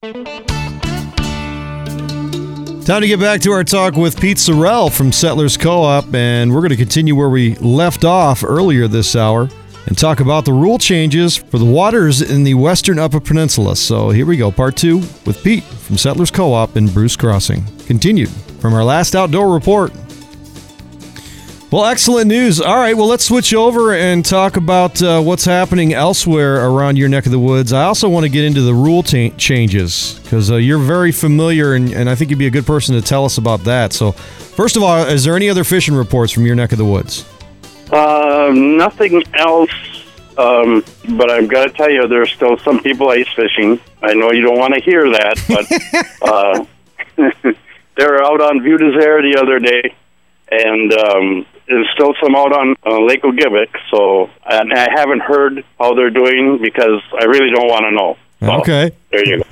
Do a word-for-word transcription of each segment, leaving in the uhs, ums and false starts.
Time to get back to our talk with Pete Sorrell from Settlers Co-op, and we're going to continue where we left off earlier this hour and talk about the rule changes for the waters in the western Upper Peninsula. So here we go, part two with Pete from Settlers Co-op in Bruce Crossing. Continued from our last outdoor report. Well, excellent news. All right, well, let's switch over and talk about uh, what's happening elsewhere around your neck of the woods. I also want to get into the rule ta- changes because uh, you're very familiar, and, and I think you'd be a good person to tell us about that. So, first of all, is there any other fishing reports from your neck of the woods? Uh, nothing else, um, but I've got to tell you, there's still some people ice fishing. I know you don't want to hear that, but uh, they were out on View Desert the other day, and um, there's still some out on uh, Lake Ogibic, so and I haven't heard how they're doing because I really don't want to know. So, okay. There you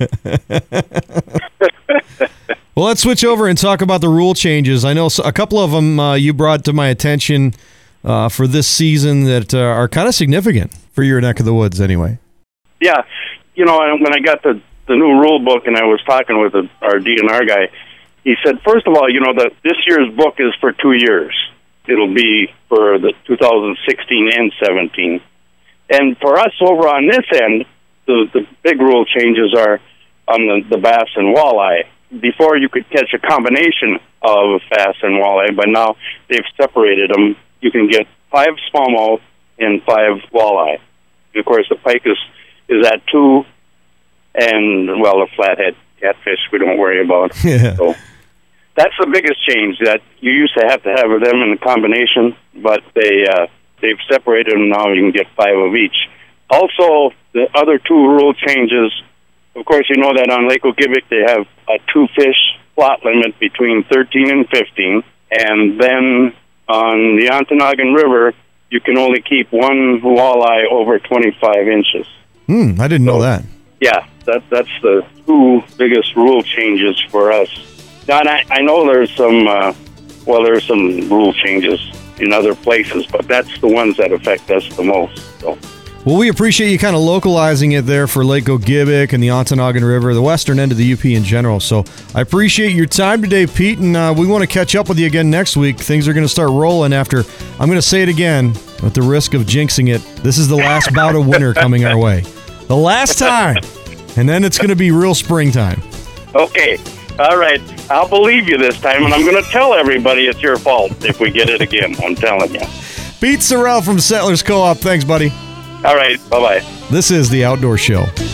go. Well, let's switch over and talk about the rule changes. I know a couple of them uh, you brought to my attention uh, for this season that uh, are kind of significant for your neck of the woods anyway. Yeah. You know, when I got the, the new rule book and I was talking with the, our D N R guy, he said, first of all, you know, that this year's book is for two years. It'll be for the two thousand sixteen and seventeen. And for us over on this end, the, the big rule changes are on the, the bass and walleye. Before you could catch a combination of bass and walleye, but now they've separated them. You can get five smallmouth and five walleye. And of course, the pike is, is at two, and, well, the flathead catfish we don't worry about. Yeah. So that's the biggest change, that you used to have to have them in a combination, but they, uh, they've separated them now. You can get five of each. Also, the other two rule changes, of course, you know that on Lake Ogibic they have a two-fish slot limit between thirteen and fifteen, and then on the Ontonagon River, you can only keep one walleye over twenty-five inches. Hmm, I didn't so, know that. Yeah, that, that's the two biggest rule changes for us. Now, and I, I know there's some, uh, well, there's some rule changes in other places, but that's the ones that affect us the most. So. Well, we appreciate you kind of localizing it there for Lake Ogibic and the Ontonagon River, the western end of the U P in general. So I appreciate your time today, Pete, and uh, we want to catch up with you again next week. Things are going to start rolling after, I'm going to say it again, at the risk of jinxing it, this is the last bout of winter coming our way. The last time. And then it's going to be real springtime. Okay. All right. I'll believe you this time, and I'm going to tell everybody it's your fault if we get it again. I'm telling you. Pete Sorrell from Settlers Co-op. Thanks, buddy. All right. Bye-bye. This is The Outdoor Show.